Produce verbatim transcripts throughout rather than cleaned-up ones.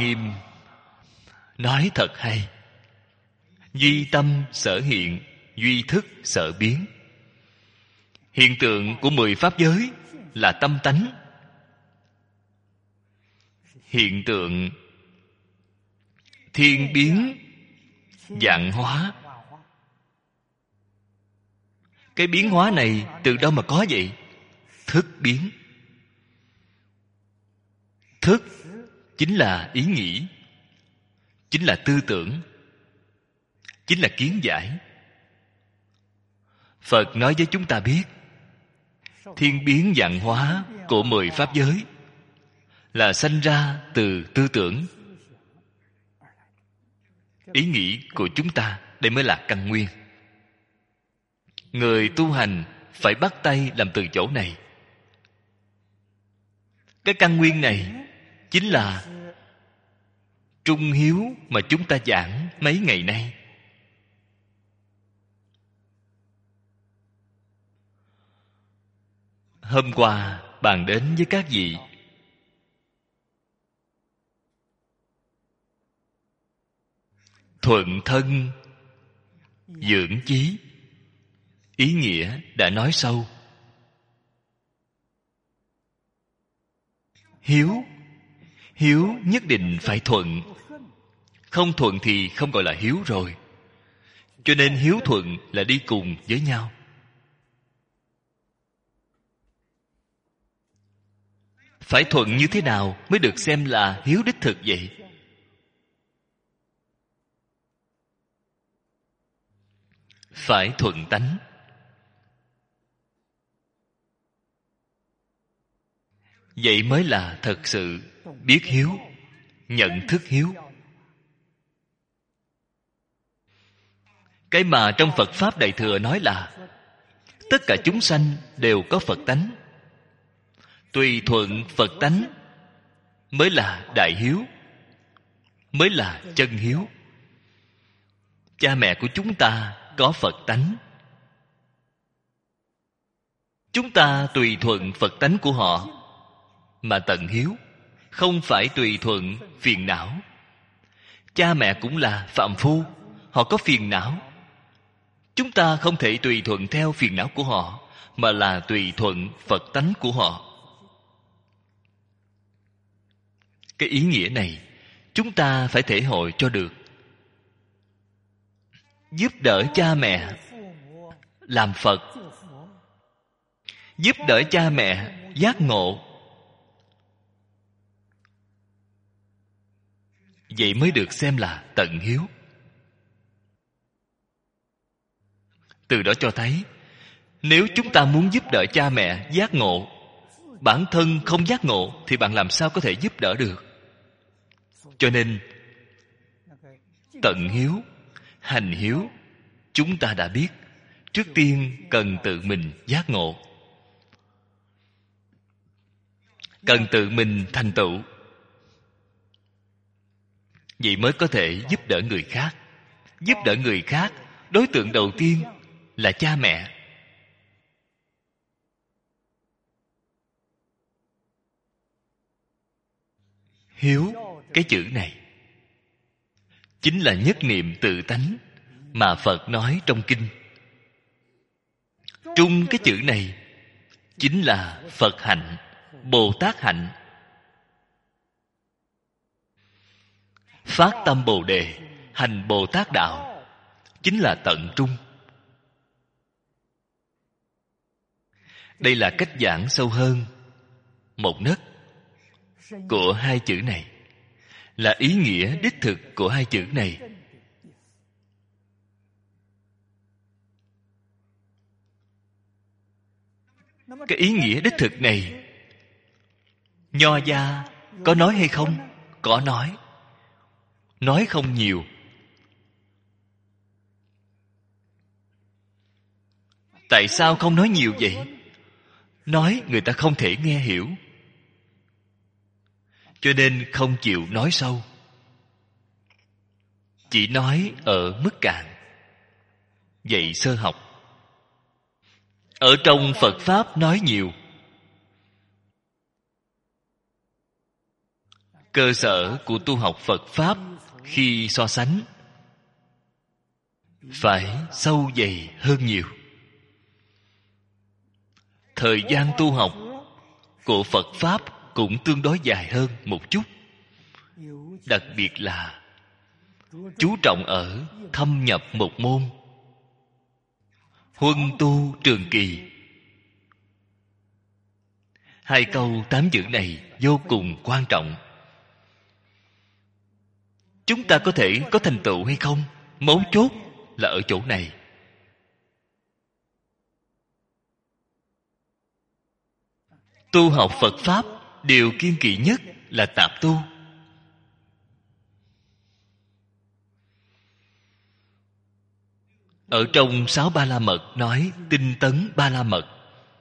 Nghiêm nói thật hay: duy tâm sở hiện, duy thức sở biến. Hiện tượng của mười pháp giới là tâm tánh. Hiện tượng thiên biến vạn hóa. Cái biến hóa này từ đâu mà có vậy? Thức biến. Thức chính là ý nghĩ, chính là tư tưởng, chính là kiến giải. Phật nói với chúng ta biết, thiên biến vạn hóa của mười pháp giới là sanh ra từ tư tưởng, ý nghĩ của chúng ta. Đây mới là căn nguyên. Người tu hành phải bắt tay làm từ chỗ này. Cái căn nguyên này chính là trung hiếu mà chúng ta giảng mấy ngày nay. Hôm qua bàn đến với các vị thuận thân dưỡng chí. Ý nghĩa đã nói sâu. Hiếu Hiếu nhất định phải thuận. Không thuận thì không gọi là hiếu rồi. Cho nên hiếu thuận là đi cùng với nhau. Phải thuận như thế nào mới được xem là hiếu đích thực vậy? Phải thuận tánh. Vậy mới là thật sự biết hiếu, nhận thức hiếu. Cái mà trong Phật Pháp Đại Thừa nói là tất cả chúng sanh đều có Phật tánh. Tùy thuận Phật tánh mới là đại hiếu, mới là chân hiếu. Cha mẹ của chúng ta có Phật tánh. Chúng ta tùy thuận Phật tánh của họ mà tận hiếu, không phải tùy thuận phiền não. Cha mẹ cũng là phạm phu, họ có phiền não. Chúng ta không thể tùy thuận theo phiền não của họ, mà là tùy thuận Phật tánh của họ. Cái ý nghĩa này chúng ta phải thể hội cho được. Giúp đỡ cha mẹ làm Phật, giúp đỡ cha mẹ giác ngộ, vậy mới được xem là tận hiếu. Từ đó cho thấy, nếu chúng ta muốn giúp đỡ cha mẹ giác ngộ, bản thân không giác ngộ thì bạn làm sao có thể giúp đỡ được? Cho nên tận hiếu, hành hiếu, chúng ta đã biết, trước tiên cần tự mình giác ngộ, cần tự mình thành tựu, vậy mới có thể giúp đỡ người khác. Giúp đỡ người khác, đối tượng đầu tiên là cha mẹ. Hiếu, cái chữ này chính là nhất niệm tự tánh mà Phật nói trong kinh. Trung cái chữ này chính là Phật hạnh, Bồ Tát hạnh. Phát tâm Bồ Đề, hành Bồ Tát đạo, chính là tận trung. Đây là cách giảng sâu hơn một nấc của hai chữ này, là ý nghĩa đích thực của hai chữ này. Cái ý nghĩa đích thực này, Nho gia có nói hay không? Có nói. Nói không nhiều. Tại sao không nói nhiều vậy? Nói người ta không thể nghe hiểu, cho nên không chịu nói sâu, chỉ nói ở mức cạn, dạy sơ học. Ở trong Phật Pháp nói nhiều, cơ sở của tu học Phật Pháp khi so sánh phải sâu dày hơn nhiều. Thời gian tu học của Phật Pháp cũng tương đối dài hơn một chút. Đặc biệt là chú trọng ở thâm nhập một môn, huân tu trường kỳ. Hai câu tám chữ này vô cùng quan trọng. Chúng ta có thể có thành tựu hay không, mấu chốt là ở chỗ này. Tu học Phật Pháp, điều kiêng kỵ nhất là tạp tu. Ở trong sáu ba la mật nói tinh tấn ba la mật.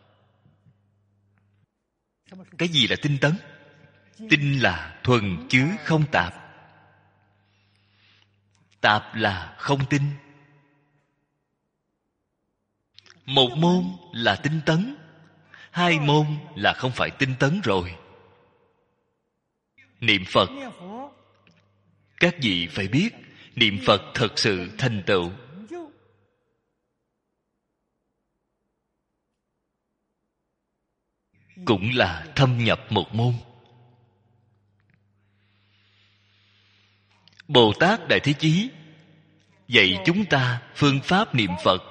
Cái gì là tinh tấn? Tinh là thuần chứ không tạp. Tạp là không tinh. Một môn là tinh tấn, hai môn là không phải tinh tấn rồi. Niệm Phật, các vị phải biết, niệm Phật thật sự thành tựu. Cũng là thâm nhập một môn. Bồ Tát Đại Thế Chí dạy chúng ta phương pháp niệm Phật: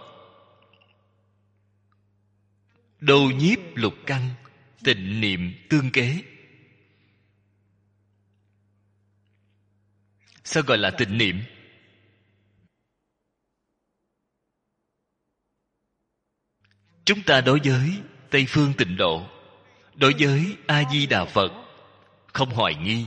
đô nhiếp lục căn, tịnh niệm tương kế. Sao gọi là tịnh niệm? Chúng ta đối với Tây Phương Tịnh Độ, đối với A-di-đà Phật, không hoài nghi,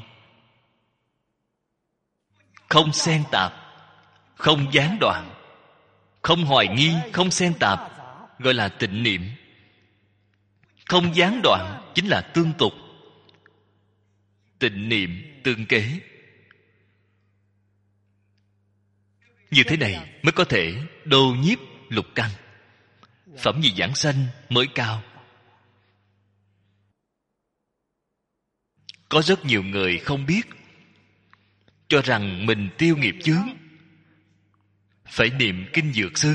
không xen tạp, không gián đoạn. Không hoài nghi, không xen tạp gọi là tịnh niệm. Không gián đoạn chính là tương tục. Tịnh niệm tương kế. Như thế này mới có thể đô nhiếp lục căn. Phẩm vị giảng sanh mới cao. Có rất nhiều người không biết, cho rằng mình tiêu nghiệp chướng phải niệm kinh Dược Sư,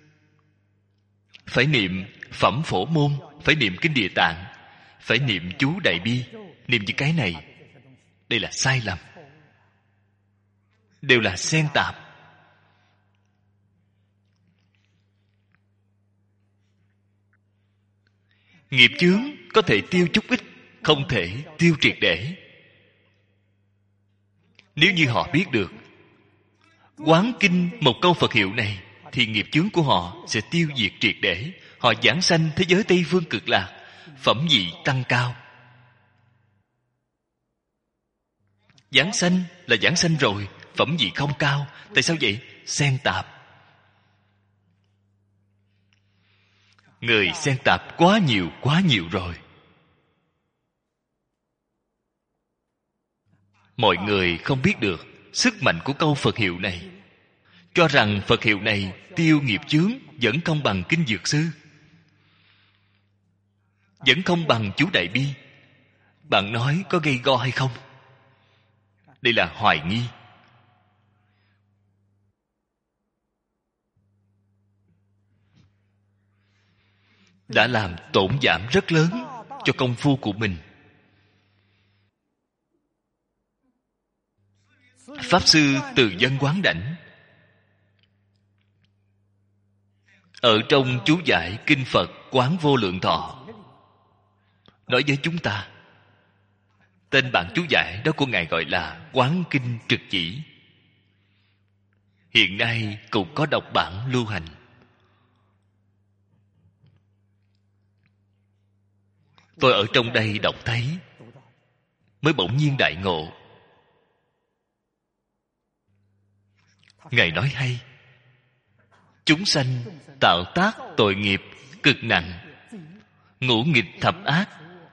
phải niệm Phẩm Phổ Môn, phải niệm kinh Địa Tạng, phải niệm chú Đại Bi. Niệm những cái này, đây là sai lầm, đều là xen tạp. Nghiệp chướng có thể tiêu chút ít, không thể tiêu triệt để. Nếu như họ biết được quán kinh một câu Phật hiệu này, thì nghiệp chướng của họ sẽ tiêu diệt triệt để. Họ giảng sanh thế giới Tây Phương Cực Lạc, phẩm vị tăng cao. Giảng sanh là giảng sanh rồi, phẩm vị không cao. Tại sao vậy? Xen tạp. Người xen tạp quá nhiều, quá nhiều rồi. Mọi người không biết được sức mạnh của câu Phật hiệu này, cho rằng Phật hiệu này tiêu nghiệp chướng vẫn không bằng kinh Dược Sư, vẫn không bằng chú Đại Bi. Bạn nói có gây go hay không? Đây là hoài nghi. Đã làm tổn giảm rất lớn cho công phu của mình. Pháp Sư Từ Dân Quán Đảnh ở trong chú giải kinh Phật Quán Vô Lượng Thọ nói với chúng ta, tên bản chú giải đó của Ngài gọi là Quán Kinh Trực Chỉ. Hiện nay cũng có độc bản lưu hành. Tôi ở trong đây đọc thấy, mới bỗng nhiên đại ngộ. Ngài nói hay: chúng sanh tạo tác tội nghiệp cực nặng, ngũ nghịch thập ác.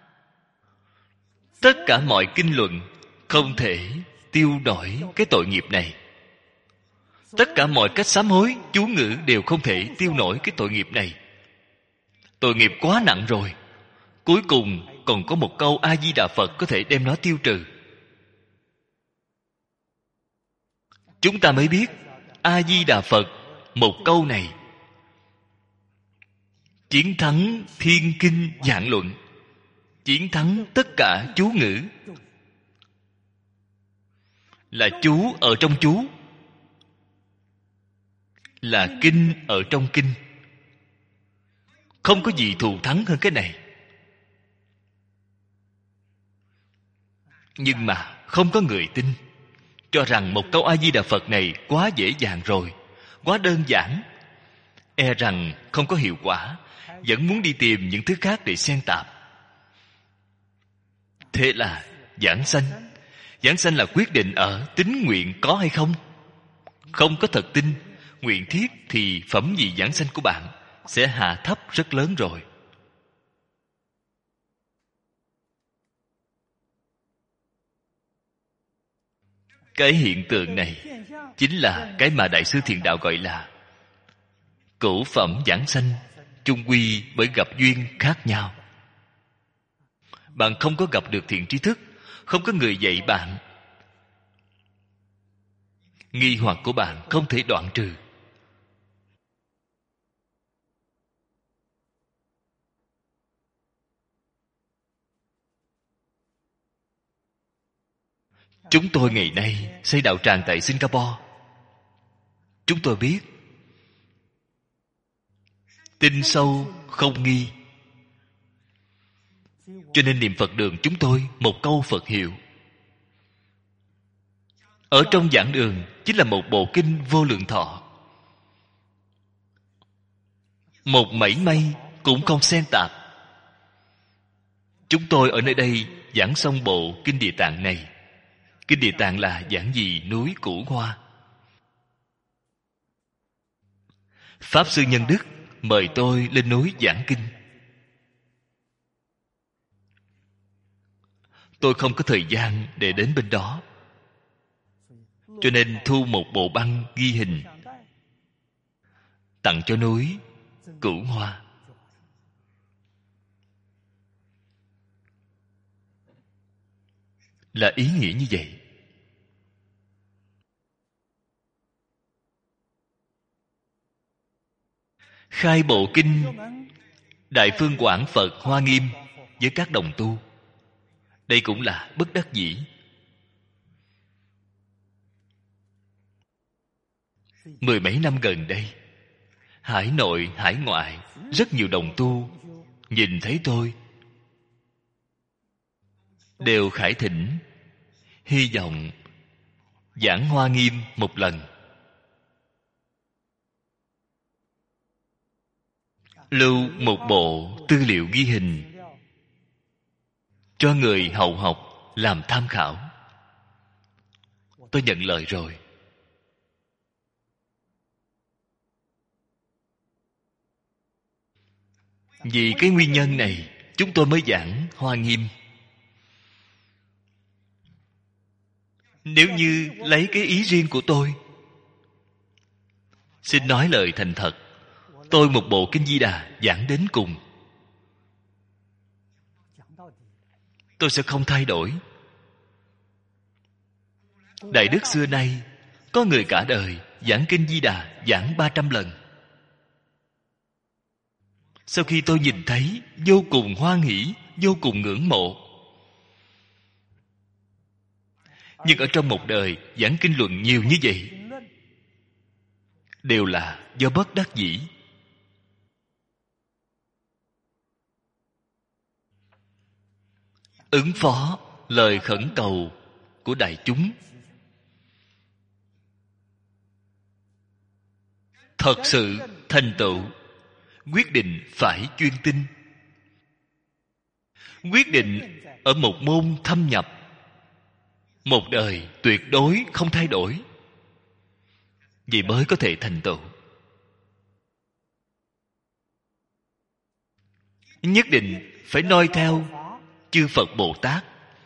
Tất cả mọi kinh luận không thể tiêu nổi cái tội nghiệp này. Tất cả mọi cách sám hối, chú ngữ đều không thể tiêu nổi cái tội nghiệp này. Tội nghiệp quá nặng rồi. Cuối cùng còn có một câu A-di-đà Phật có thể đem nó tiêu trừ. chúng ta mới biết A Di Đà Phật một câu này chiến thắng thiên kinh vạn luận, chiến thắng tất cả chú ngữ. Là chú ở trong chú, là kinh ở trong kinh. Không có gì thù thắng hơn cái này. Nhưng mà không có người tin, cho rằng một câu A Di Đà Phật này quá dễ dàng rồi, quá đơn giản, e rằng không có hiệu quả, vẫn muốn đi tìm những thứ khác để xen tạp. Thế là giảng sanh. Giảng sanh là quyết định ở tín nguyện có hay không. Không có thật tin, nguyện thiết, thì phẩm vị giảng sanh của bạn sẽ hạ thấp rất lớn rồi. Cái hiện tượng này chính là cái mà Đại sư Thiện Đạo gọi là cửu phẩm giảng sanh, chung quy bởi gặp duyên khác nhau. Bạn không có gặp được thiện tri thức, không có người dạy bạn, nghi hoặc của bạn không thể đoạn trừ. Chúng tôi ngày nay xây đạo tràng tại Singapore. Chúng tôi biết tin sâu không nghi, cho nên niệm Phật đường chúng tôi một câu Phật hiệu. Ở trong giảng đường chính là một bộ kinh Vô Lượng Thọ, một mảy may cũng không xen tạp. Chúng tôi ở nơi đây giảng xong bộ kinh Địa Tạng này. Kinh Địa Tạng là giảng gì núi Củ Hoa. Pháp Sư Nhân Đức mời tôi lên núi giảng kinh. Tôi không có thời gian để đến bên đó, cho nên thu một bộ băng ghi hình tặng cho núi Cửu Hoa. Là ý nghĩa như vậy. Khai bộ kinh Đại Phương Quảng Phật Hoa Nghiêm với các đồng tu, đây cũng là bất đắc dĩ. Mười mấy năm gần đây, hải nội hải ngoại rất nhiều đồng tu nhìn thấy tôi đều khải thỉnh, hy vọng giảng Hoa Nghiêm một lần. Lưu một bộ tư liệu ghi hình cho người hậu học làm tham khảo. Tôi nhận lời rồi. Vì cái nguyên nhân này, chúng tôi mới giảng Hoa Nghiêm. Nếu như lấy cái ý riêng của tôi, xin nói lời thành thật, tôi một bộ kinh Di Đà giảng đến cùng, tôi sẽ không thay đổi. Đại đức xưa nay có người cả đời giảng kinh Di Đà giảng ba trăm lần. Sau khi tôi nhìn thấy, vô cùng hoan hỷ, vô cùng ngưỡng mộ. Nhưng ở trong một đời giảng kinh luận nhiều như vậy, đều là do bất đắc dĩ. Ứng phó lời khẩn cầu của đại chúng. Thật sự thành tựu, quyết định phải chuyên tinh, quyết định ở một môn thâm nhập, một đời tuyệt đối không thay đổi, vì mới có thể thành tựu. Nhất định phải noi theo chư Phật Bồ Tát.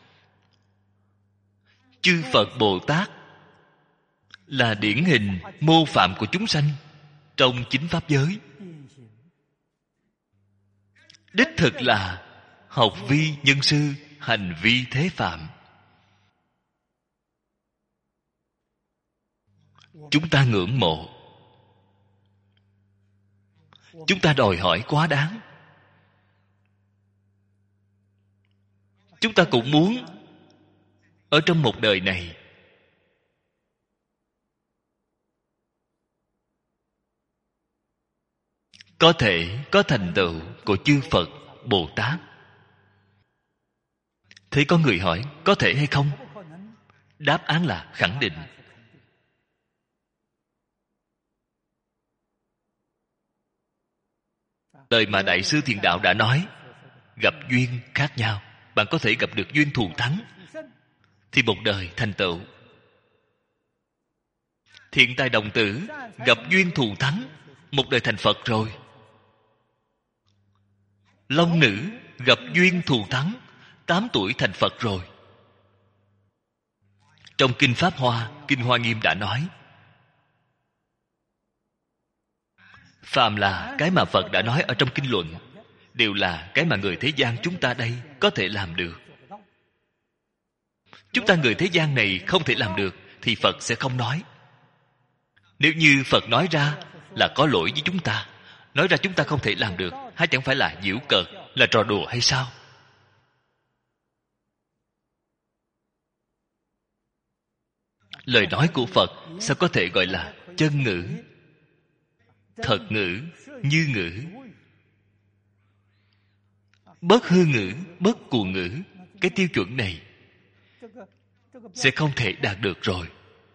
Chư Phật Bồ Tát là điển hình mô phạm của chúng sanh trong chính pháp giới. Đích thực là học vi nhân sư, hành vi thế phạm. chúng ta ngưỡng mộ, chúng ta đòi hỏi quá đáng. Chúng ta cũng muốn ở trong một đời này có thể có thành tựu của chư Phật, Bồ Tát. Thế có người hỏi có thể hay không? Đáp án là khẳng định. Lời mà Đại sư Thiền Đạo đã nói, gặp duyên khác nhau, bạn có thể gặp được duyên thù thắng thì một đời thành tựu. Thiện tài đồng tử gặp duyên thù thắng, một đời thành Phật rồi. Long nữ gặp duyên thù thắng, tám tuổi thành Phật rồi. Trong Kinh Pháp Hoa, Kinh Hoa Nghiêm đã nói, phàm là cái mà Phật đã nói ở trong kinh luận đều là cái mà người thế gian chúng ta đây có thể làm được. Chúng ta người thế gian này không thể làm được thì Phật sẽ không nói. Nếu như Phật nói ra là có lỗi với chúng ta, nói ra chúng ta không thể làm được, hay chẳng phải là giễu cợt, là trò đùa hay sao? Lời nói của Phật sao có thể gọi là chân ngữ, thật ngữ, như ngữ, bất hư ngữ, bất cù ngữ? Cái tiêu chuẩn này sẽ không thể đạt được rồi.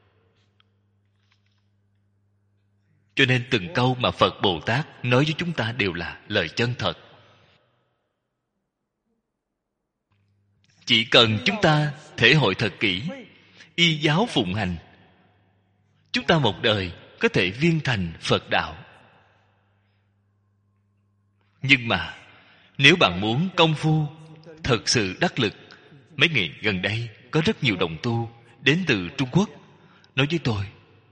Cho nên từng câu mà Phật Bồ Tát nói với chúng ta đều là lời chân thật. Chỉ cần chúng ta thể hội thật kỹ, y giáo phụng hành, chúng ta một đời có thể viên thành Phật đạo. Nhưng mà nếu bạn muốn công phu thật sự đắc lực, mấy ngày gần đây có rất nhiều đồng tu đến từ Trung Quốc nói với tôi,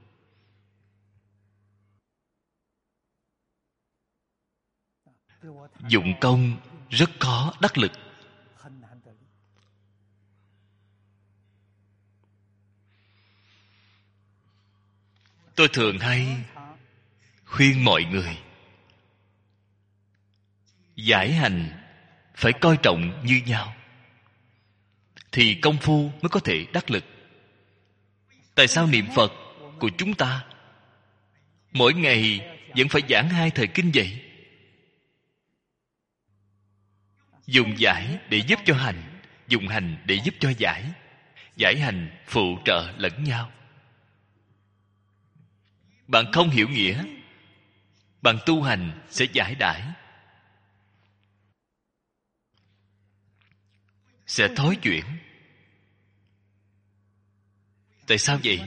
dụng công rất khó đắc lực. Tôi thường hay khuyên mọi người giải hành phải coi trọng như nhau thì công phu mới có thể đắc lực. Tại sao niệm Phật của chúng ta mỗi ngày vẫn phải giảng hai thời kinh vậy? Dùng giải để giúp cho hành, dùng hành để giúp cho giải. Giải hành phụ trợ lẫn nhau. Bạn không hiểu nghĩa, bạn tu hành sẽ giải đãi, sẽ thối chuyển. Tại sao vậy?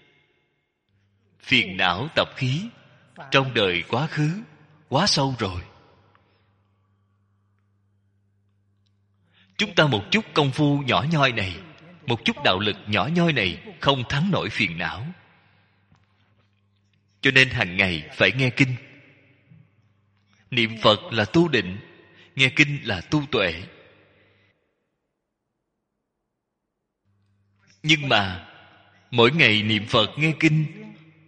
Phiền não tập khí trong đời quá khứ quá sâu rồi. Chúng ta một chút công phu nhỏ nhoi này, một chút đạo lực nhỏ nhoi này không thắng nổi phiền não. Cho nên hàng ngày phải nghe kinh. Niệm Phật là tu định, nghe kinh là tu tuệ. Nhưng mà mỗi ngày niệm Phật nghe kinh,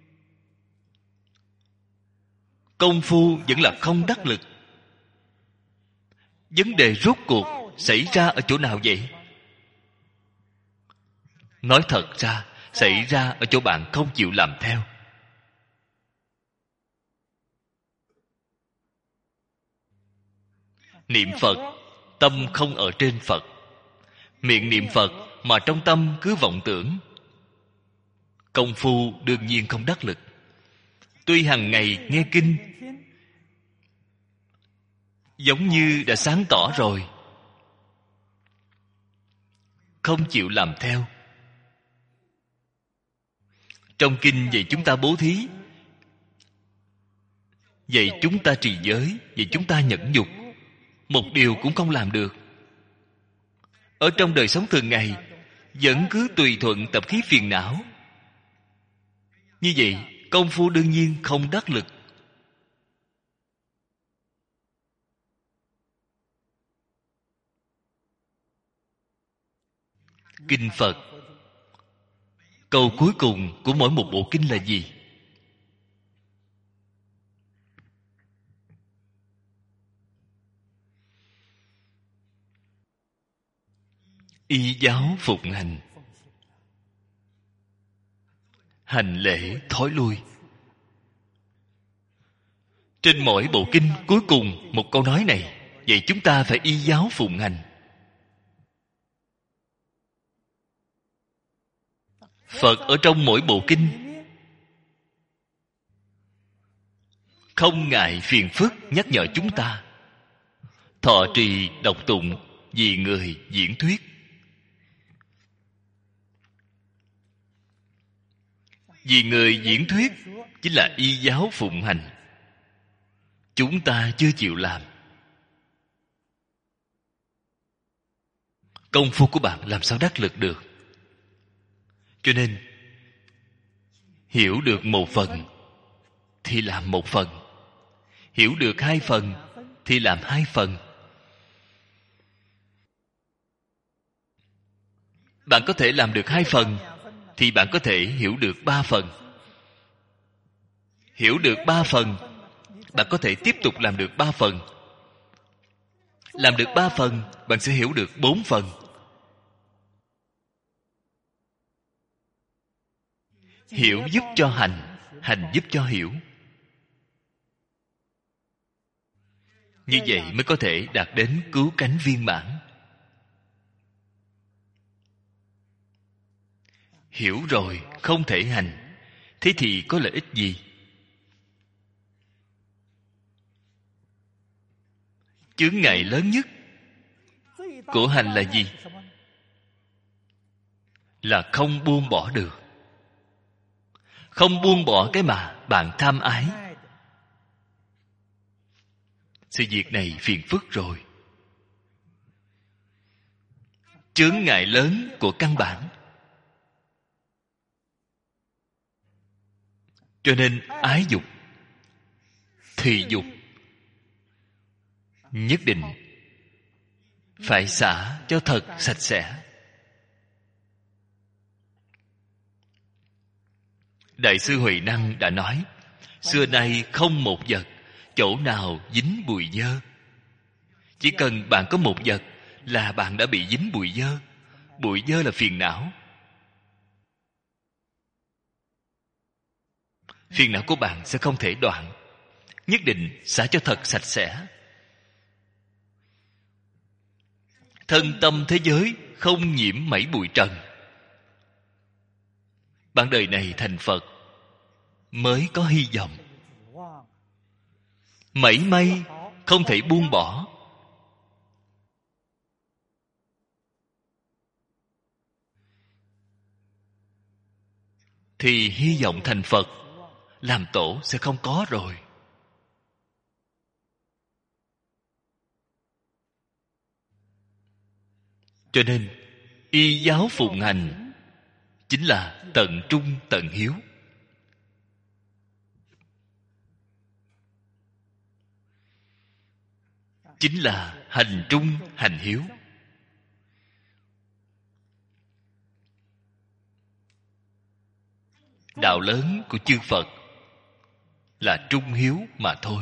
công phu vẫn là không đắc lực. Vấn đề rốt cuộc xảy ra ở chỗ nào vậy? Nói thật ra, xảy ra ở chỗ bạn không chịu làm theo. Niệm Phật, tâm không ở trên Phật. Miệng niệm Phật mà trong tâm cứ vọng tưởng, công phu đương nhiên không đắc lực. Tuy hàng ngày nghe kinh giống như đã sáng tỏ rồi, không chịu làm theo. Trong kinh dạy chúng ta bố thí, dạy chúng ta trì giới, dạy chúng ta nhẫn nhục, một điều cũng không làm được. Ở trong đời sống thường ngày vẫn cứ tùy thuận tập khí phiền não. Như vậy công phu đương nhiên không đắc lực. Kinh Phật, câu cuối cùng của mỗi một bộ kinh là gì? y giáo phụng hành, hành lễ thói lui. Trên mỗi bộ kinh cuối cùng một câu nói này, vậy chúng ta phải y giáo phụng hành. Phật ở trong mỗi bộ kinh không ngại phiền phức nhắc nhở chúng ta thọ trì đọc tụng vì người diễn thuyết. Vì người diễn thuyết chính là y giáo phụng hành. Chúng ta chưa chịu làm. Công phu của bạn làm sao đắc lực được? Cho nên hiểu được một phần thì làm một phần, hiểu được hai phần thì làm hai phần. Bạn có thể làm được hai phần thì bạn có thể hiểu được ba phần. Hiểu được ba phần, bạn có thể tiếp tục làm được ba phần. Làm được ba phần, bạn sẽ hiểu được bốn phần. Hiểu giúp cho hành, hành giúp cho hiểu. Như vậy mới có thể đạt đến cứu cánh viên mãn. Hiểu rồi không thể hành, thế thì có lợi ích gì? Chướng ngại lớn nhất của hành là gì? Là không buông bỏ được. Không buông bỏ cái mà bạn tham ái. Sự việc này phiền phức rồi. Chướng ngại lớn của căn bản. Cho nên ái dục, thị dục nhất định phải xả cho thật sạch sẽ. Đại sư Huệ Năng đã nói, xưa nay không một vật chỗ nào dính bụi dơ. Chỉ cần bạn có một vật là bạn đã bị dính bụi dơ. Bụi dơ là phiền não. Phiền não của bạn sẽ không thể đoạn. Nhất định xả cho thật sạch sẽ. Thân tâm thế giới không nhiễm mảy bụi trần. Bạn đời này thành Phật mới có hy vọng. Mảy may không thể buông bỏ. Thì hy vọng thành Phật làm tổ sẽ không có rồi. Cho nên y giáo phụng hành chính là tận trung tận hiếu. Chính là hành trung hành hiếu. Đạo lớn của chư Phật là trung hiếu mà thôi.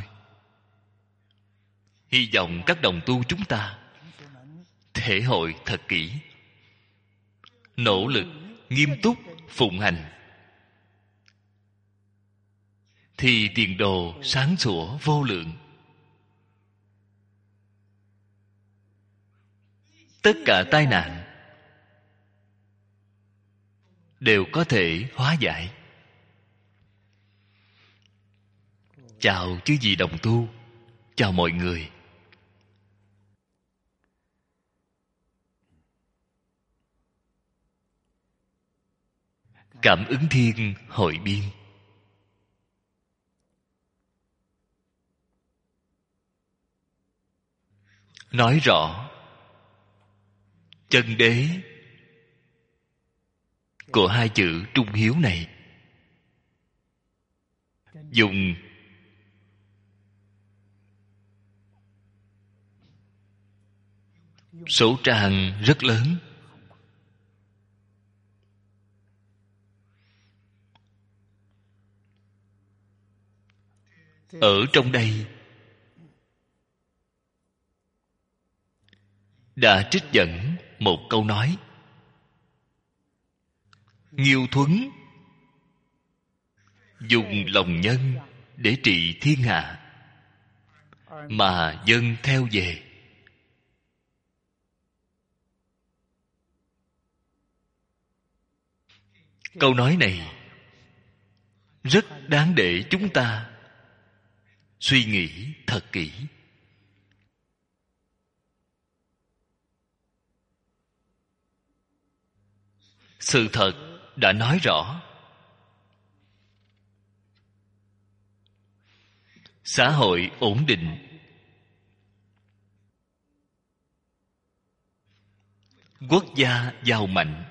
Hy vọng các đồng tu chúng ta thể hội thật kỹ, nỗ lực nghiêm túc phụng hành, thì tiền đồ sáng sủa vô lượng. Tất cả tai nạn đều có thể hóa giải. Chào chư vị đồng tu, chào mọi người. Cảm ứng thiên hội biên. Nói rõ chân đế của hai chữ trung hiếu này. Dùng số trang rất lớn. Ở trong đây đã trích dẫn một câu nói: Nghiêu Thuấn dùng lòng nhân để trị thiên hạ, mà dân theo về. Câu nói này rất đáng để chúng ta suy nghĩ thật kỹ. Sự thật đã nói rõ, xã hội ổn định, quốc gia giàu mạnh,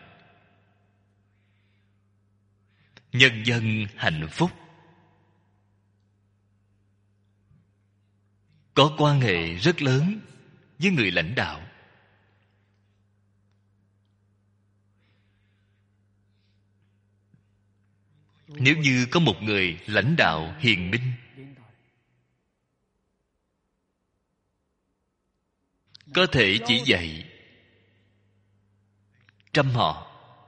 nhân dân hạnh phúc, có quan hệ rất lớn với người lãnh đạo. Nếu như có một người lãnh đạo hiền minh, có thể chỉ dạy trăm họ,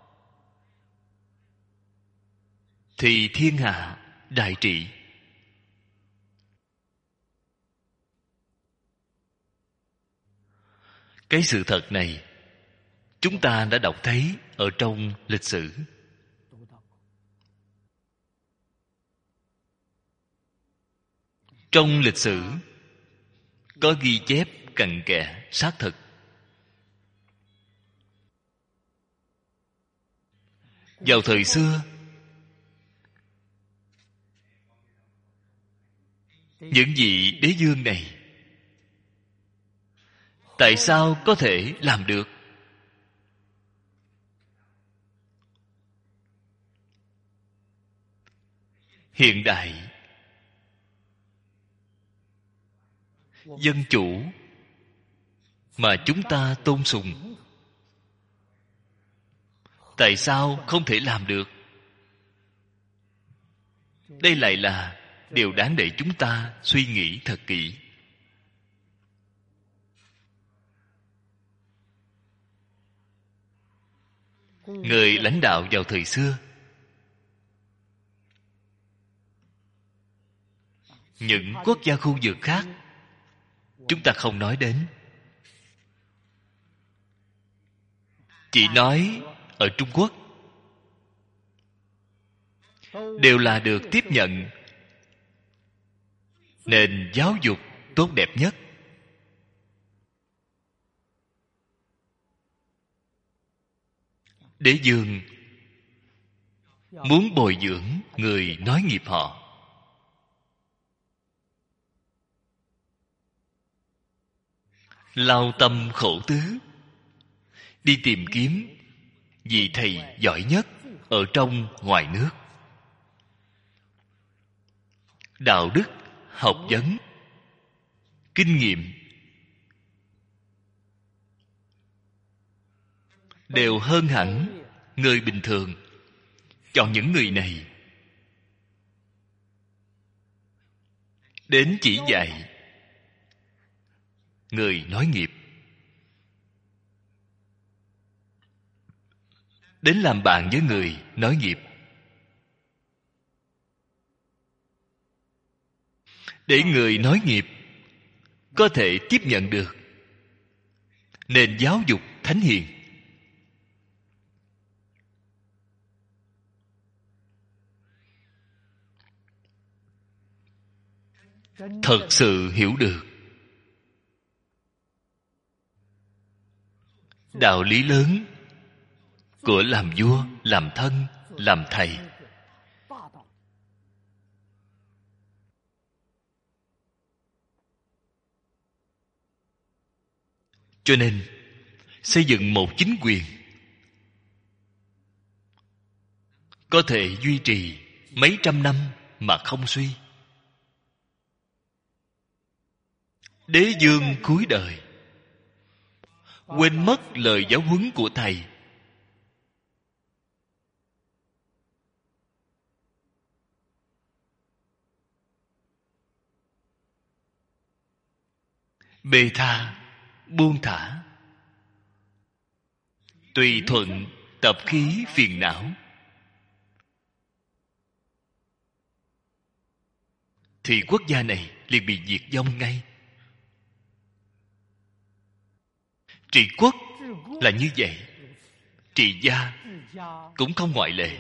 thì thiên hạ đại trị. Cái sự thật này chúng ta đã đọc thấy ở trong lịch sử. Trong lịch sử có ghi chép cặn kẽ xác thực. Vào thời xưa, những vị đế vương này tại sao có thể làm được? Hiện đại dân chủ mà chúng ta tôn sùng, tại sao không thể làm được? Đây lại là điều đáng để chúng ta suy nghĩ thật kỹ. Người lãnh đạo vào thời xưa, những quốc gia khu vực khác chúng ta không nói đến, chỉ nói ở Trung Quốc, đều là được tiếp nhận nền giáo dục tốt đẹp nhất. Đế vương muốn bồi dưỡng người nối nghiệp họ, lao tâm khổ tứ đi tìm kiếm vị thầy giỏi nhất ở trong ngoài nước. Đạo đức, học vấn, kinh nghiệm đều hơn hẳn người bình thường. Chọn những người này đến chỉ dạy người nối nghiệp, đến làm bạn với người nối nghiệp, để người nối nghiệp có thể tiếp nhận được nền giáo dục thánh hiền. Thật sự hiểu được đạo lý lớn của làm vua, làm thân, làm thầy. Cho nên xây dựng một chính quyền có thể duy trì mấy trăm năm mà không suy. Đế vương cuối đời quên mất lời giáo huấn của thầy, bê tha, buông thả, tùy thuận tập khí phiền não, thì quốc gia này liền bị diệt vong ngay. Trị quốc là như vậy, trị gia cũng không ngoại lệ.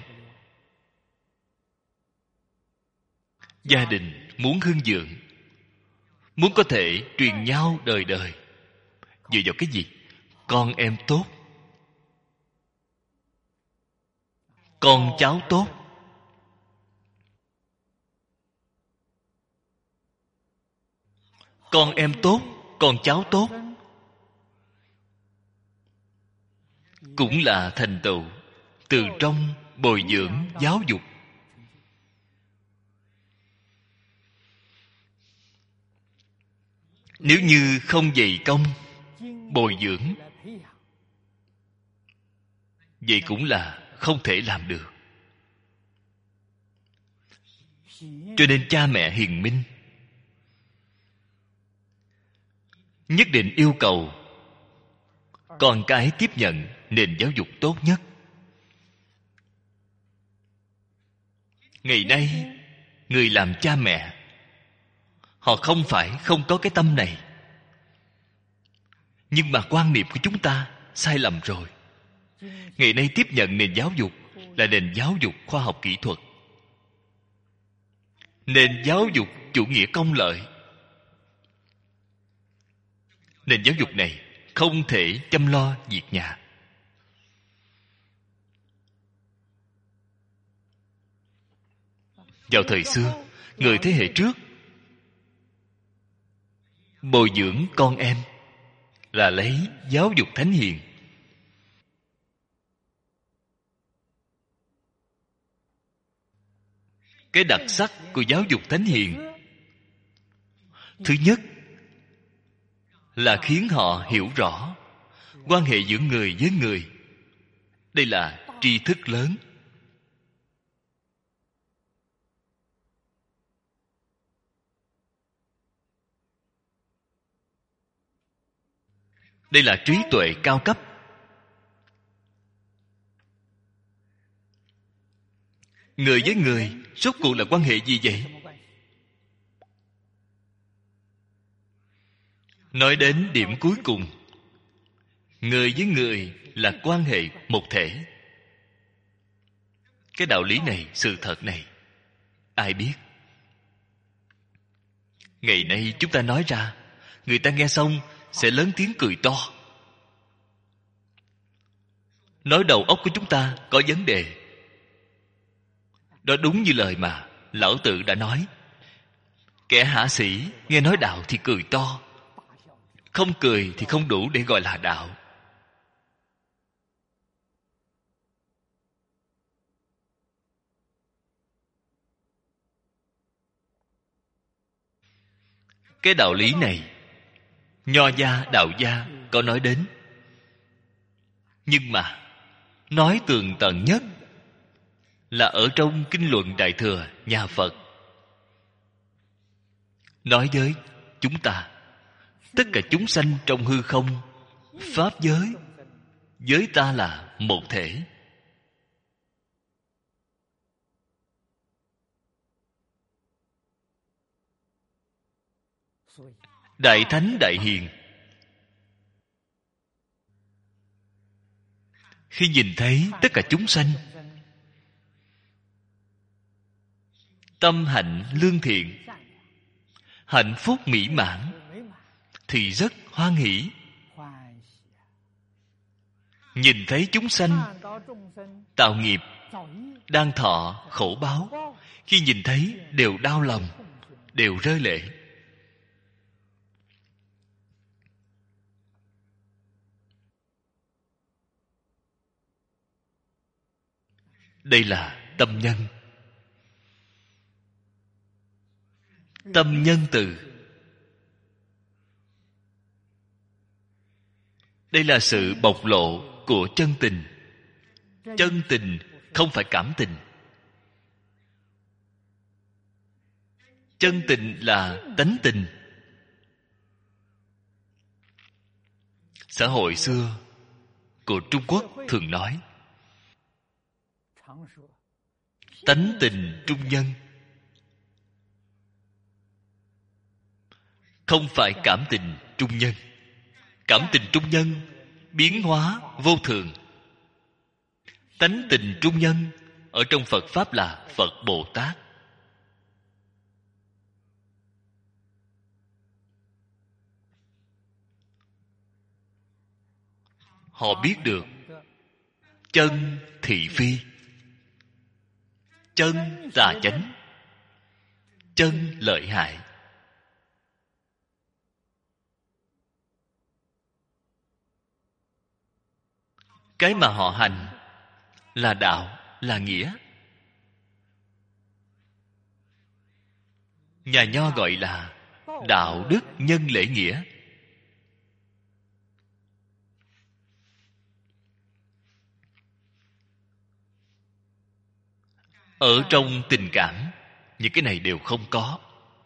Gia đình muốn hưng vượng, muốn có thể truyền nhau đời đời, dựa vào cái gì? Con em tốt, con cháu tốt. Con em tốt, con cháu tốt, cũng là thành tựu từ trong bồi dưỡng giáo dục. Nếu như không dày công bồi dưỡng, vậy cũng là không thể làm được. Cho nên cha mẹ hiền minh nhất định yêu cầu con cái tiếp nhận nền giáo dục tốt nhất. Ngày nay người làm cha mẹ họ không phải không có cái tâm này, nhưng mà quan niệm của chúng ta sai lầm rồi. Ngày nay tiếp nhận nền giáo dục là nền giáo dục khoa học kỹ thuật, nền giáo dục chủ nghĩa công lợi. Nền giáo dục này không thể chăm lo việc nhà. Vào thời xưa, người thế hệ trước bồi dưỡng con em là lấy giáo dục thánh hiền. Cái đặc sắc của giáo dục thánh hiền, thứ nhất là khiến họ hiểu rõ quan hệ giữa người với người. Đây là tri thức lớn. Đây là trí tuệ cao cấp. Người với người rốt cuộc là quan hệ gì vậy? Nói đến điểm cuối cùng, người với người là quan hệ một thể. Cái đạo lý này, sự thật này, ai biết? Ngày nay chúng ta nói ra, người ta nghe xong sẽ lớn tiếng cười to, nói đầu óc của chúng ta có vấn đề. Đó đúng như lời mà Lão Tử đã nói. Kẻ hạ sĩ nghe nói đạo thì cười to, không cười thì không đủ để gọi là đạo. Cái đạo lý này Nho gia, Đạo gia có nói đến, nhưng mà nói tường tận nhất là ở trong Kinh luận Đại Thừa nhà Phật. Nói với chúng ta, tất cả chúng sanh trong hư không, pháp giới, với ta là một thể. Đại Thánh Đại Hiền khi nhìn thấy tất cả chúng sanh tâm hạnh lương thiện, hạnh phúc mỹ mãn, thì rất hoan hỷ. Nhìn thấy chúng sanh tạo nghiệp, đang thọ khổ báo, khi nhìn thấy đều đau lòng, đều rơi lệ. Đây là tâm nhân. Tâm nhân từ. Đây là sự bộc lộ của chân tình. Chân tình không phải cảm tình. Chân tình là tánh tình. Xã hội xưa của Trung Quốc thường nói tánh tình trung nhân. Không phải cảm tình trung nhân. Cảm tình trung nhân biến hóa vô thường. Tánh tình trung nhân ở trong Phật Pháp là Phật Bồ Tát. Họ biết được chân thị phi, chân tà chánh, chân lợi hại. Cái mà họ hành là đạo, là nghĩa. Nhà Nho gọi là đạo đức nhân lễ nghĩa. Ở trong tình cảm, những cái này đều không có.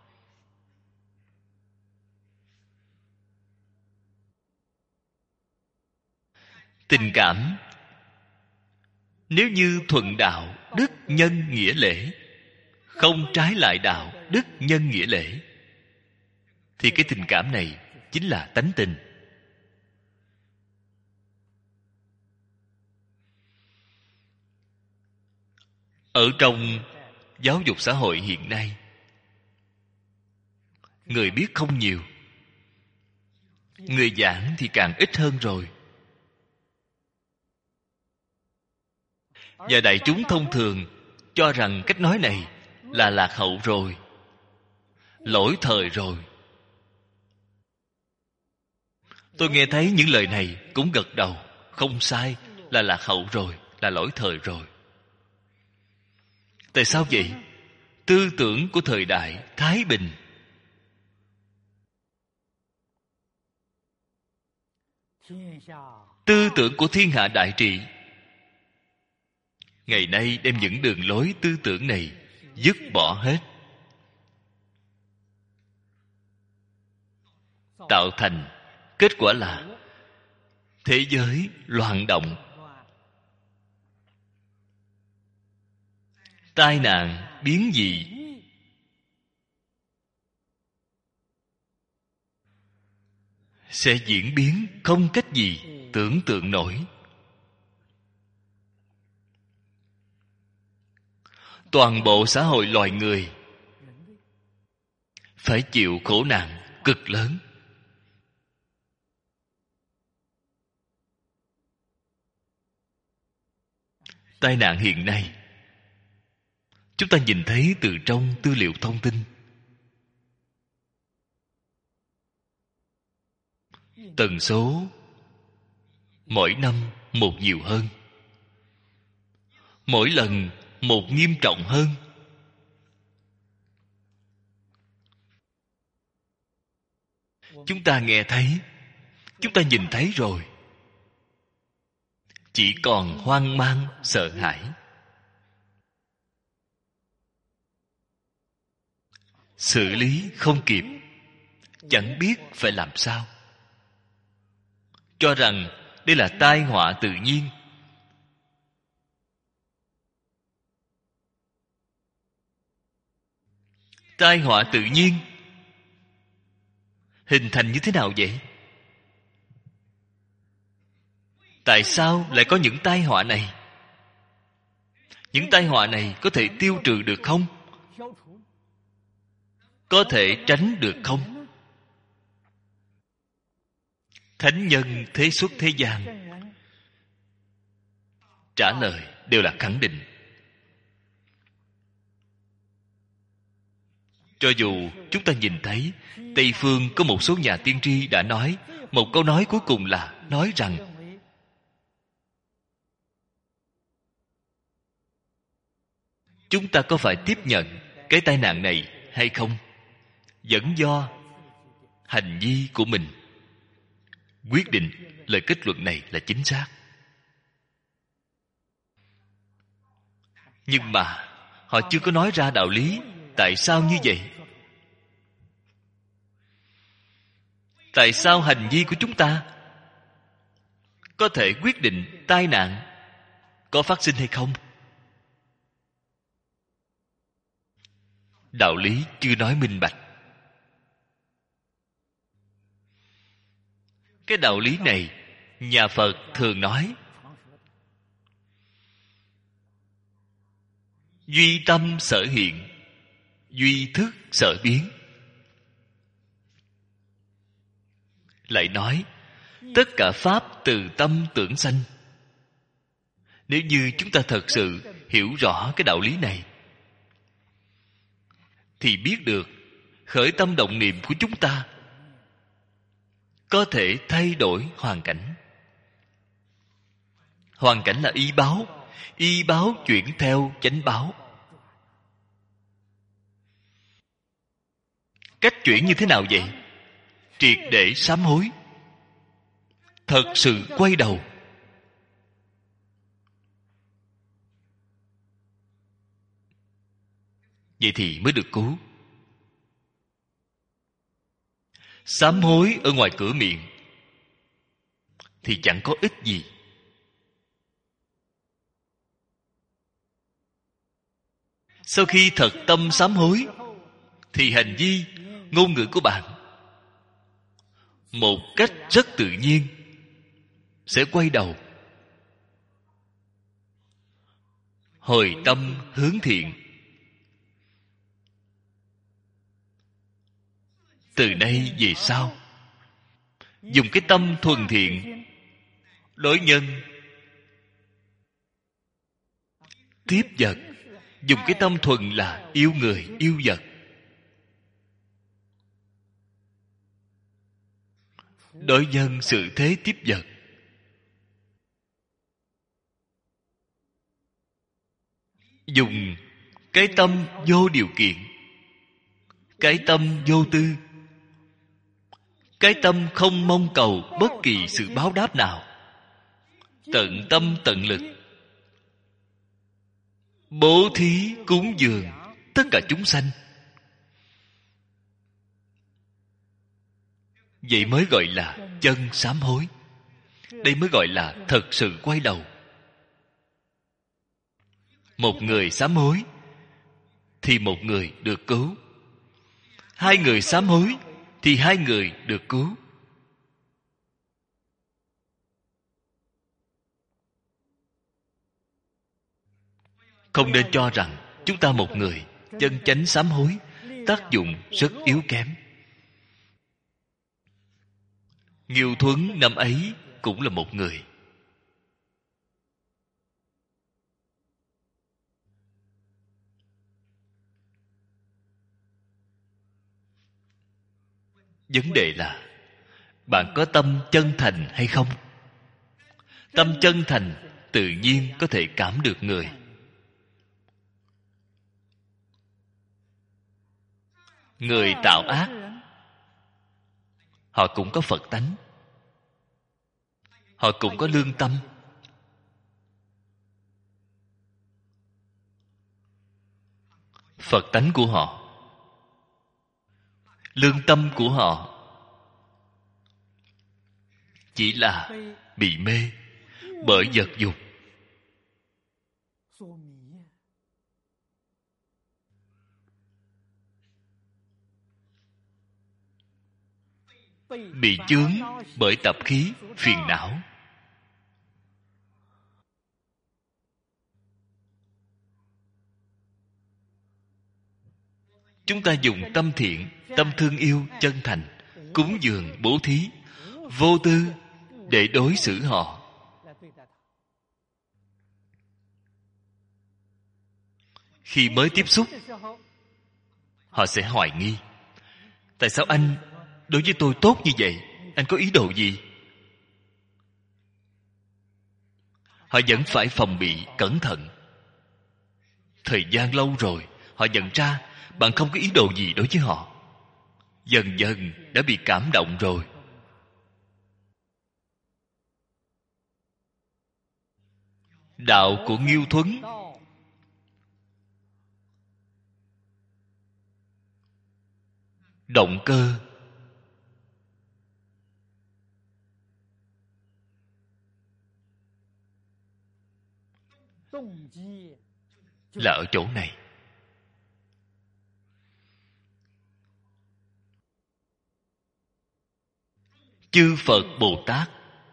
Tình cảm nếu như thuận đạo đức nhân nghĩa lễ, không trái lại đạo đức nhân nghĩa lễ, thì cái tình cảm này chính là tánh tình. Ở trong giáo dục xã hội hiện nay, người biết không nhiều, người giảng thì càng ít hơn rồi. Và đại chúng thông thường cho rằng cách nói này là lạc hậu rồi, lỗi thời rồi. Tôi nghe thấy những lời này cũng gật đầu. Không sai, là lạc hậu rồi, là lỗi thời rồi. Tại sao vậy? Tư tưởng của thời đại thái bình, tư tưởng của thiên hạ đại trị, ngày nay đem những đường lối tư tưởng này dứt bỏ hết, tạo thành kết quả là thế giới loạn động, tai nạn biến dị. Sẽ diễn biến không cách gì tưởng tượng nổi. Toàn bộ xã hội loài người phải chịu khổ nạn cực lớn. Tai nạn hiện nay chúng ta nhìn thấy từ trong tư liệu thông tin. Tần số mỗi năm một nhiều hơn, mỗi lần một nghiêm trọng hơn. Chúng ta nghe thấy, chúng ta nhìn thấy rồi, chỉ còn hoang mang sợ hãi. Xử lý không kịp, chẳng biết phải làm sao, cho rằng đây là tai họa tự nhiên. Tai họa tự nhiên hình thành như thế nào vậy? Tại sao lại có những tai họa này? Những tai họa này có thể tiêu trừ được không? Có thể tránh được không? Thánh nhân thế xuất thế gian trả lời đều là khẳng định. Cho dù chúng ta nhìn thấy Tây phương có một số nhà tiên tri đã nói một câu nói cuối cùng là nói rằng chúng ta có phải tiếp nhận cái tai nạn này hay không, vẫn do hành vi của mình quyết định. Lời kết luận này là chính xác. Nhưng mà họ chưa có nói ra đạo lý. Tại sao như vậy? Tại sao hành vi của chúng ta có thể quyết định tai nạn có phát sinh hay không. Đạo lý chưa nói minh bạch. Cái đạo lý này nhà Phật thường nói duy tâm sở hiện, duy thức sở biến. Lại nói tất cả pháp từ tâm tưởng sanh. Nếu như chúng ta thật sự hiểu rõ cái đạo lý này thì biết được khởi tâm động niệm của chúng ta có thể thay đổi hoàn cảnh. Hoàn cảnh là y báo, y báo chuyển theo chánh báo. Cách chuyển như thế nào vậy? Triệt để sám hối, thật sự quay đầu. Vậy thì mới được cứu. Sám hối ở ngoài cửa miệng thì chẳng có ích gì. Sau khi thật tâm sám hối thì hành vi, ngôn ngữ của bạn một cách rất tự nhiên sẽ quay đầu, hồi tâm hướng thiện. Từ nay về sau, dùng cái tâm thuần thiện đối nhân tiếp vật, dùng cái tâm thuần là yêu người yêu vật, đối nhân sự thế tiếp vật. Dùng cái tâm vô điều kiện, cái tâm vô tư, cái tâm không mong cầu bất kỳ sự báo đáp nào, tận tâm tận lực bố thí cúng dường tất cả chúng sanh. Vậy mới gọi là chân sám hối. Đây mới gọi là thật sự quay đầu. Một người sám hối thì một người được cứu. Hai người sám hối thì hai người được cứu. Không nên cho rằng chúng ta một người chân chánh sám hối tác dụng rất yếu kém. Nghiêu Thuấn năm ấy cũng là một người. Vấn đề là bạn có tâm chân thành hay không? Tâm chân thành tự nhiên có thể cảm được người. Người tạo ác họ cũng có Phật tánh, họ cũng có lương tâm. Phật tánh của họ, lương tâm của họ chỉ là bị mê bởi vật dục. Bị chướng bởi tập khí phiền não. Chúng ta dùng tâm thiện, tâm thương yêu chân thành, cúng dường bố thí, vô tư để đối xử họ. Khi mới tiếp xúc, họ sẽ hoài nghi. Tại sao anh đối với tôi tốt như vậy? Anh có ý đồ gì? Họ vẫn phải phòng bị cẩn thận. Thời gian lâu rồi, họ nhận ra bạn không có ý đồ gì đối với họ. Dần dần đã bị cảm động rồi. Đạo của Nghiêu Thuấn động cơ là ở chỗ này. Chư Phật Bồ Tát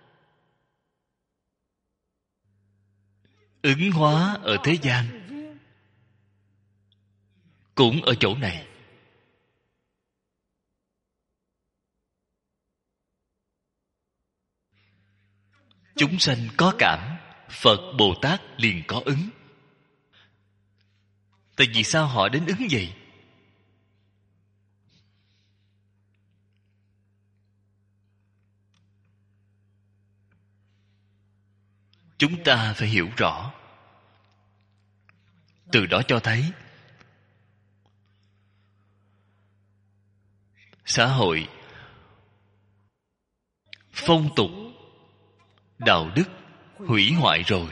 ứng hóa ở thế gian cũng ở chỗ này. Chúng sanh có cảm, Phật Bồ Tát liền có ứng. Tại vì sao họ đến ứng vậy? Chúng ta phải hiểu rõ. Từ đó cho thấy xã hội, phong tục, đạo đức hủy hoại rồi.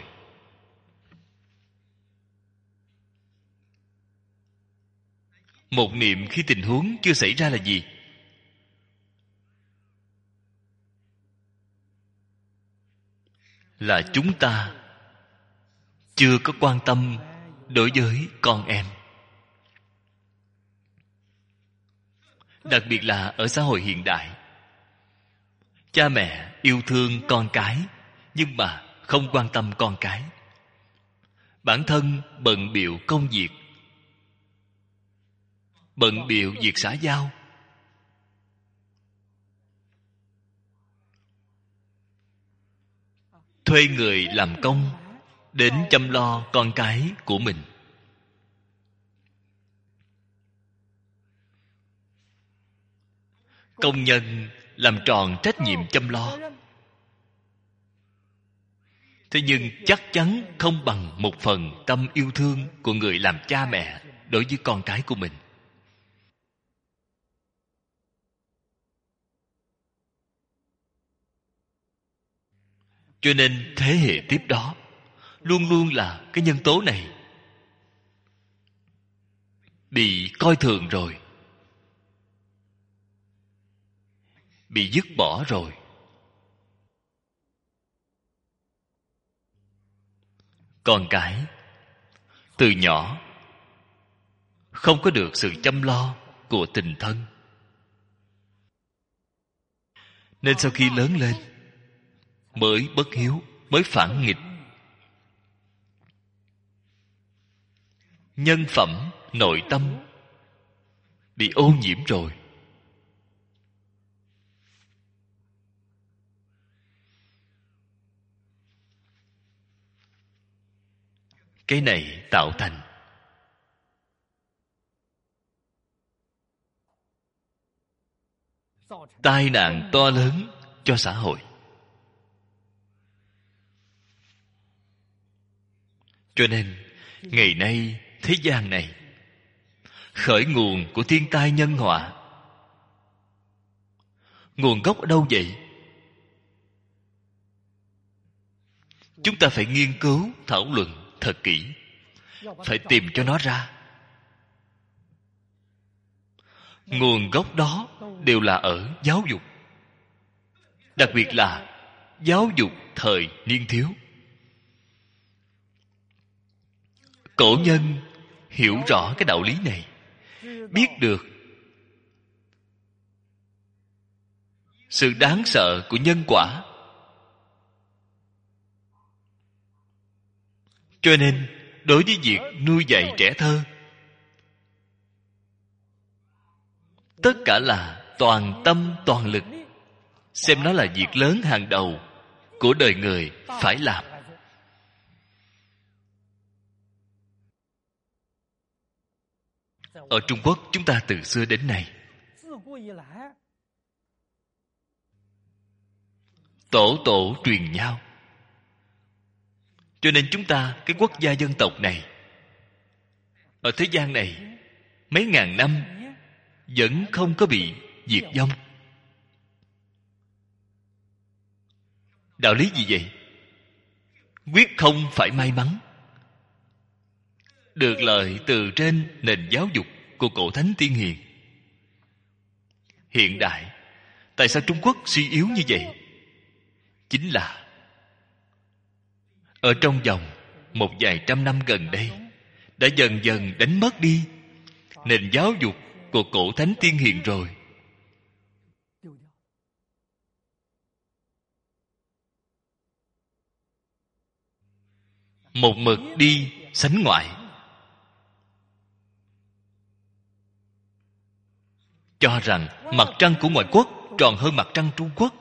Một niệm khi tình huống chưa xảy ra là gì? Là chúng ta chưa có quan tâm đối với con em. Đặc biệt là ở xã hội hiện đại, cha mẹ yêu thương con cái nhưng mà không quan tâm con cái. Bản thân bận bịu công việc, bận bịu việc xã giao, thuê người làm công đến chăm lo con cái của mình. Công nhân làm tròn trách nhiệm chăm lo, thế nhưng chắc chắn không bằng một phần tâm yêu thương của người làm cha mẹ đối với con cái của mình. Cho nên thế hệ tiếp đó luôn luôn là cái nhân tố này bị coi thường rồi, bị dứt bỏ rồi. Con cái từ nhỏ không có được sự chăm lo của tình thân, nên sau khi lớn lên mới bất hiếu, mới phản nghịch. Nhân phẩm, nội tâm bị ô nhiễm rồi. Cái này tạo thành tai nạn to lớn cho xã hội. Cho nên ngày nay thế gian này khởi nguồn của thiên tai nhân họa, nguồn gốc ở đâu vậy? Chúng ta phải nghiên cứu thảo luận thật kỹ, phải tìm cho nó ra. Nguồn gốc đó đều là ở giáo dục, đặc biệt là giáo dục thời niên thiếu. Cổ nhân hiểu rõ cái đạo lý này, biết được sự đáng sợ của nhân quả, cho nên đối với việc nuôi dạy trẻ thơ, tất cả là toàn tâm toàn lực, xem nó là việc lớn hàng đầu của đời người phải làm. Ở Trung Quốc chúng ta từ xưa đến nay, tổ tổ truyền nhau, cho nên chúng ta, cái quốc gia dân tộc này, ở thế gian này mấy ngàn năm vẫn không có bị diệt vong. Đạo lý gì vậy? Quyết không phải may mắn, được lợi từ trên nền giáo dục của cổ thánh tiên hiền. Hiện đại, tại sao Trung Quốc suy yếu như vậy? Chính là ở trong vòng một vài trăm năm gần đây đã dần dần đánh mất đi nền giáo dục của cổ thánh tiên hiền rồi. Một mực đi sánh ngoại, cho rằng mặt trăng của ngoại quốc tròn hơn mặt trăng Trung Quốc.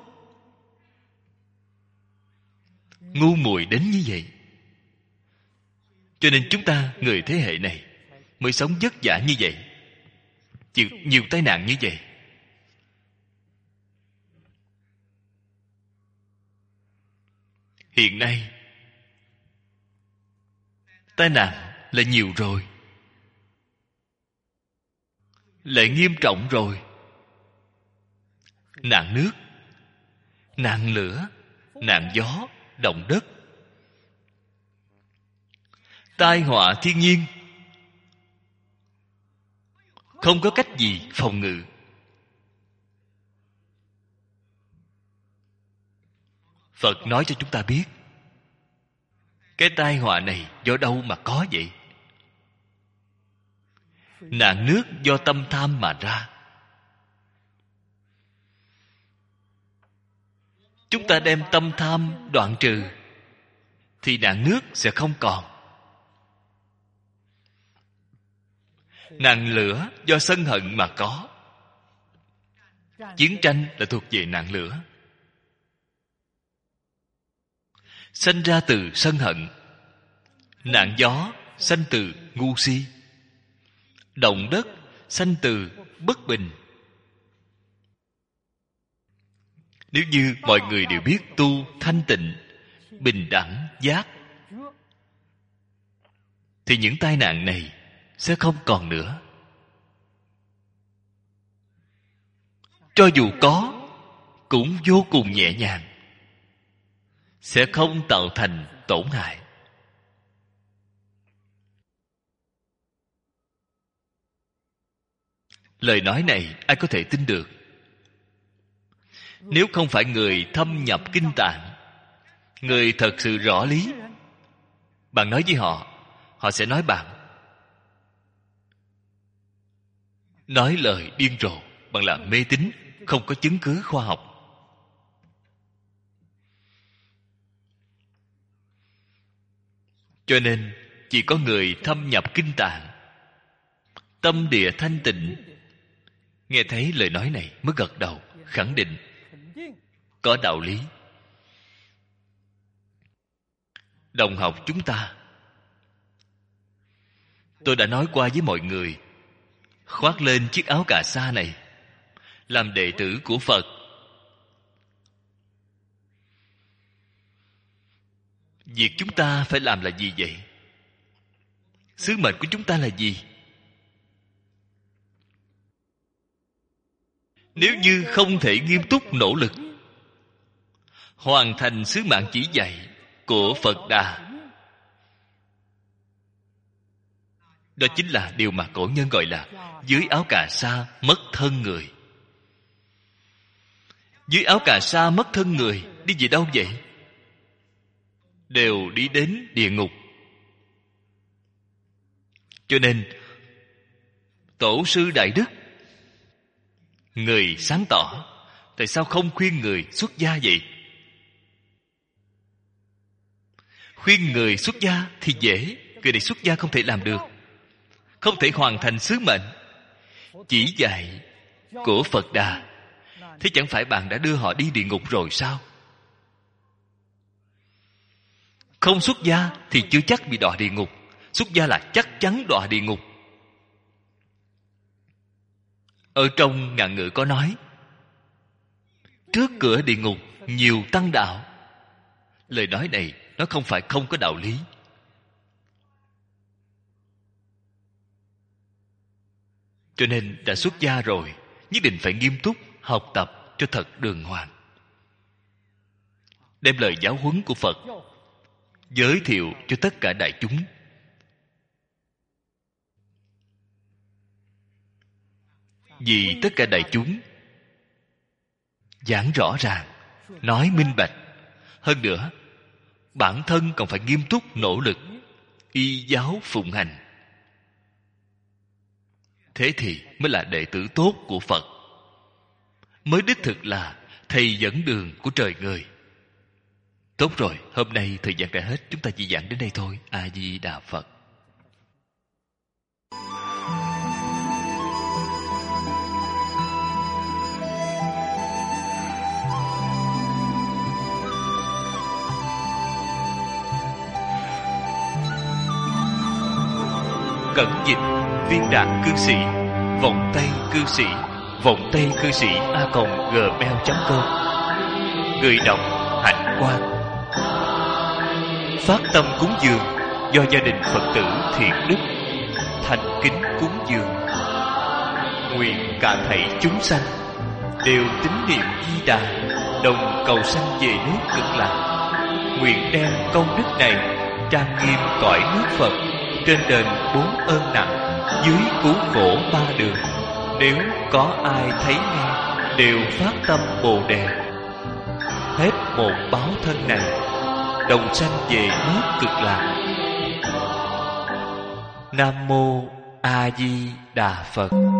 Ngu muội đến như vậy. Cho nên chúng ta, người thế hệ này, mới sống vất vả như vậy, chịu nhiều tai nạn như vậy. Hiện nay tai nạn là nhiều rồi, lại nghiêm trọng rồi. Nạn nước, nạn lửa, nạn gió, động đất, tai họa thiên nhiên, không có cách gì phòng ngự. Phật nói cho chúng ta biết, cái tai họa này do đâu mà có vậy? Nạn nước do tâm tham mà ra. Chúng ta đem tâm tham đoạn trừ thì nạn nước sẽ không còn. Nạn lửa do sân hận mà có. Chiến tranh là thuộc về nạn lửa, sanh ra từ sân hận. Nạn gió sanh từ ngu si. Động đất sanh từ bất bình. Nếu như mọi người đều biết tu thanh tịnh, bình đẳng, giác, thì những tai nạn này sẽ không còn nữa. Cho dù có, cũng vô cùng nhẹ nhàng, sẽ không tạo thành tổn hại. Lời nói này ai có thể tin được? Nếu không phải người thâm nhập kinh tạng, người thật sự rõ lý, bạn nói với họ, họ sẽ nói bạn nói lời điên rồ, bạn là mê tín, không có chứng cứ khoa học. Cho nên chỉ có người thâm nhập kinh tạng, tâm địa thanh tịnh, nghe thấy lời nói này mới gật đầu khẳng định có đạo lý. Đồng học chúng ta, tôi đã nói qua với mọi người, khoác lên chiếc áo cà sa này, làm đệ tử của Phật, việc chúng ta phải làm là gì vậy? Sứ mệnh của chúng ta là gì? Nếu như không thể nghiêm túc nỗ lực hoàn thành sứ mạng chỉ dạy của Phật Đà, đó chính là điều mà cổ nhân gọi là dưới áo cà sa mất thân người. Dưới áo cà sa mất thân người, đi về đâu vậy? Đều đi đến địa ngục. Cho nên Tổ sư Đại Đức, người sáng tỏ, tại sao không khuyên người xuất gia vậy? Khuyên người xuất gia thì dễ, người này xuất gia không thể làm được, không thể hoàn thành sứ mệnh chỉ dạy của Phật Đà. Thế chẳng phải bạn đã đưa họ đi địa ngục rồi sao? Không xuất gia thì chưa chắc bị đọa địa ngục, xuất gia là chắc chắn đọa địa ngục. Ở trong ngạn ngữ có nói, trước cửa địa ngục nhiều tăng đạo. Lời nói này nó không phải không có đạo lý. Cho nên đã xuất gia rồi, nhất định phải nghiêm túc học tập cho thật đường hoàng, đem lời giáo huấn của Phật giới thiệu cho tất cả đại chúng. Vì tất cả đại chúng giảng rõ ràng, nói minh bạch. Hơn nữa, bản thân còn phải nghiêm túc nỗ lực y giáo phụng hành. Thế thì mới là đệ tử tốt của Phật, mới đích thực là thầy dẫn đường của trời người. Tốt rồi, hôm nay thời gian đã hết, chúng ta chỉ giảng đến đây thôi. A Di Đà Phật. Cẩn dịch viên đạt cư sĩ, vọng tây cư sĩ, vọng tây cư sĩ a còng gmail chấm com. Người đọc Hạnh Quang. Phát tâm cúng dường do gia đình Phật tử thiện đức thành kính cúng dường. Nguyện cả thảy chúng sanh đều tín niệm Di Đà, đồng cầu sanh về nước Cực Lạc. Nguyện đem công đức này trang nghiêm cõi nước Phật, trên đền bốn ơn nặng, dưới cứu khổ ba đường. Nếu có ai thấy nghe, đều phát tâm Bồ Đề. Hết một báo thân này, đồng sanh về nước Cực Lạc. Nam mô A Di Đà Phật.